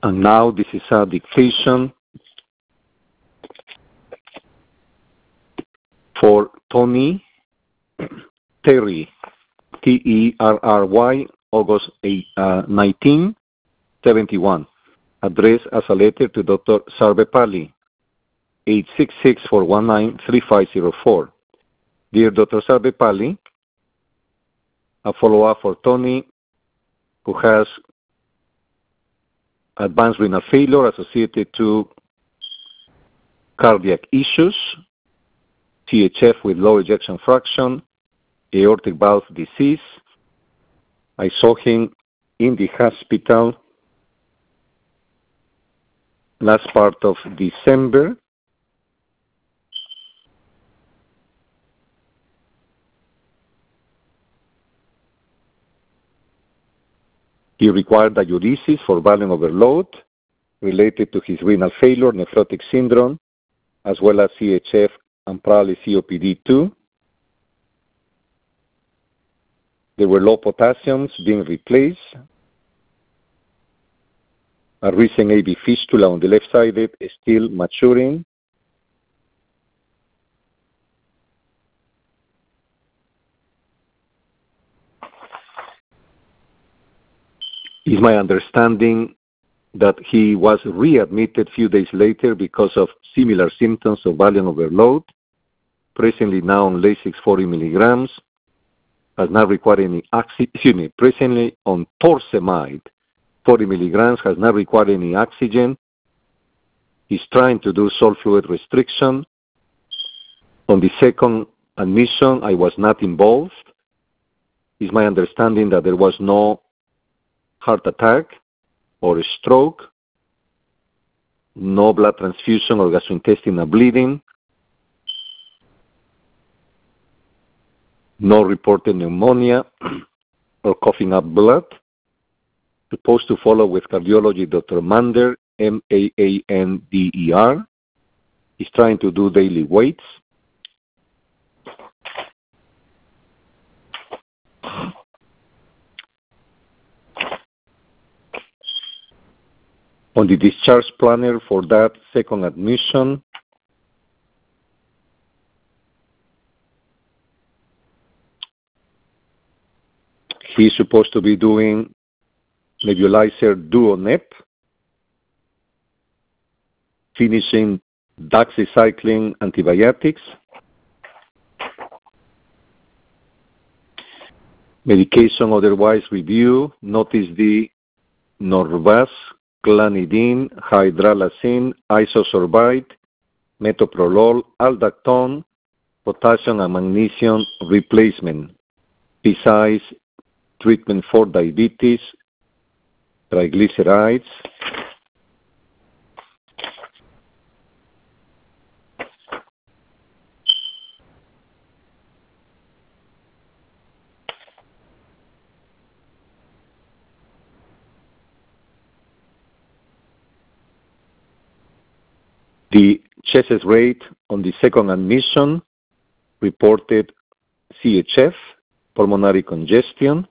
And now this is a dictation for Tony Terry, Terry, August 1971. Addressed as a letter to Dr. Sarvepalli, 866-419-3504. Dear Dr. Sarvepalli, a follow-up for Tony, who has advanced renal failure associated to cardiac issues, CHF with low ejection fraction, aortic valve disease. I saw him in the hospital last part of December. He required diuresis for volume overload related to his renal failure, nephrotic syndrome, as well as CHF and probably COPD-2. There were low potassiums being replaced. A recent AV fistula on the left side is still maturing. It's my understanding that he was readmitted a few days later because of similar symptoms of volume overload. Presently now on Lasix 40 milligrams, has not required any oxygen. Presently on torsemide 40 milligrams, has not required any oxygen. He's trying to do salt fluid restriction. On the second admission, I was not involved. It's my understanding that there was no heart attack or a stroke, no blood transfusion or gastrointestinal bleeding, no reported pneumonia or coughing up blood. Supposed to follow with cardiology, Dr. Mander, Maander. He's trying to do daily weights. On the discharge planner for that second admission, he's supposed to be doing nebulizer DuoNep, finishing doxycycline antibiotics, medication otherwise review, notice the Norvasc, clanidine, hydralazine, isosorbide, metoprolol, aldactone, potassium and magnesium replacement. Besides treatment for diabetes, triglycerides, the chest rate on the second admission reported CHF, pulmonary congestion.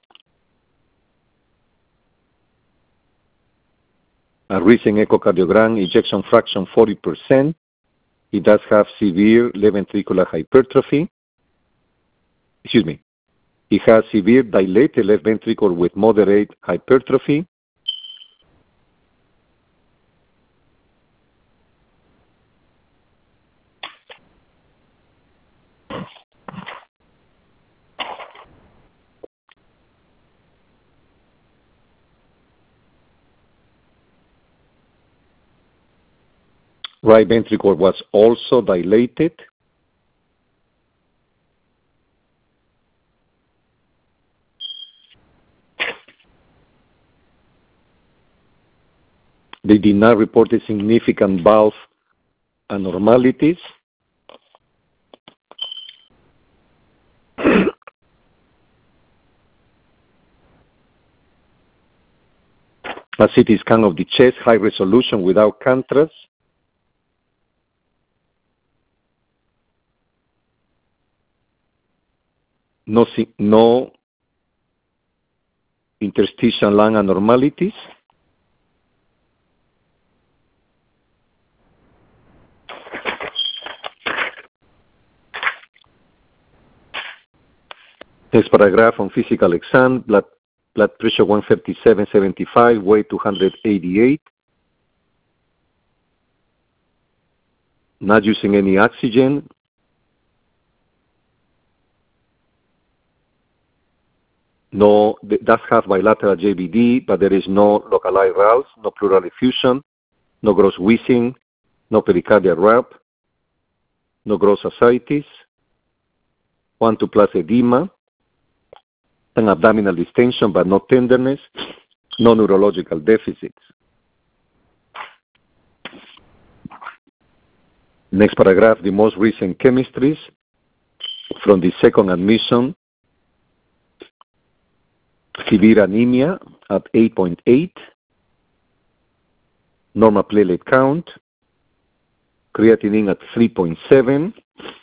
A recent echocardiogram, ejection fraction 40%. He does have severe left ventricular hypertrophy. He has severe dilated left ventricle with moderate hypertrophy. Right ventricle was also dilated. They did not report a significant valve abnormalities. A CT scan of the chest, high resolution without contrast. No interstitial lung abnormalities. Next paragraph on physical exam, blood pressure 137/75, weight 288. Not using any oxygen. No, does have bilateral JVD, but there is no localized RALS, no pleural effusion, no gross wheezing, no pericardial rap, no gross ascites, 1-2 plus edema, an abdominal distension but no tenderness, no neurological deficits. Next paragraph, the most recent chemistries from the second admission. Severe anemia at 8.8, normal platelet count, creatinine at 3.7,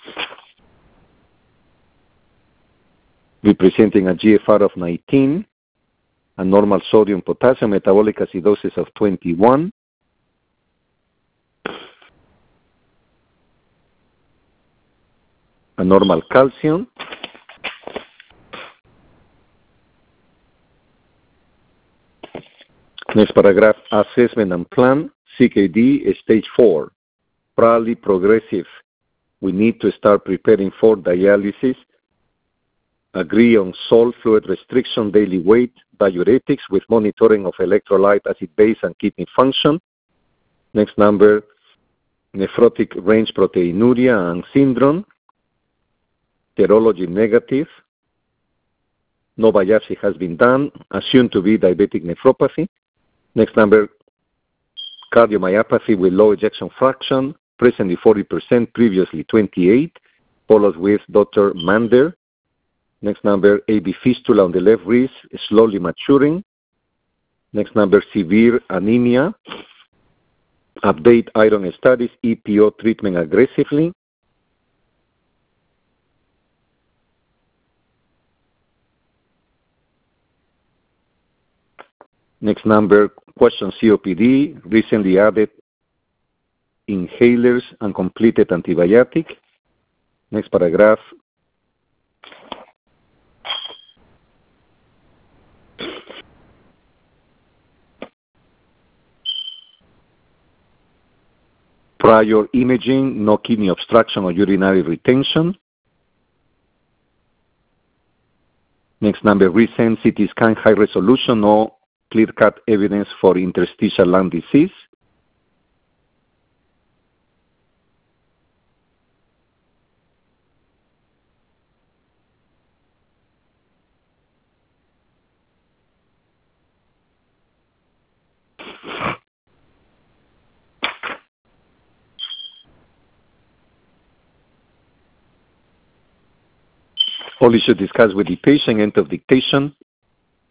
representing a GFR of 19, a normal sodium potassium metabolic acidosis of 21, a normal calcium, next paragraph, assessment and plan, CKD stage 4, probably progressive. We need to start preparing for dialysis. Agree on salt fluid restriction, daily weight, diuretics with monitoring of electrolyte, acid base, and kidney function. Next number, nephrotic range proteinuria and syndrome. Serology negative. No biopsy has been done. Assumed to be diabetic nephropathy. Next number, cardiomyopathy with low ejection fraction, presently 40%, previously 28, followed with Dr. Mander. Next number, AV fistula on the left wrist, slowly maturing. Next number, severe anemia. Update iron studies, EPO treatment aggressively. Next number, question COPD, recently added inhalers and completed antibiotic. Next paragraph. Prior imaging, no kidney obstruction or urinary retention. Next number, recent CT scan, high resolution, no clear-cut evidence for interstitial lung disease. All issues discussed with the patient, end of dictation.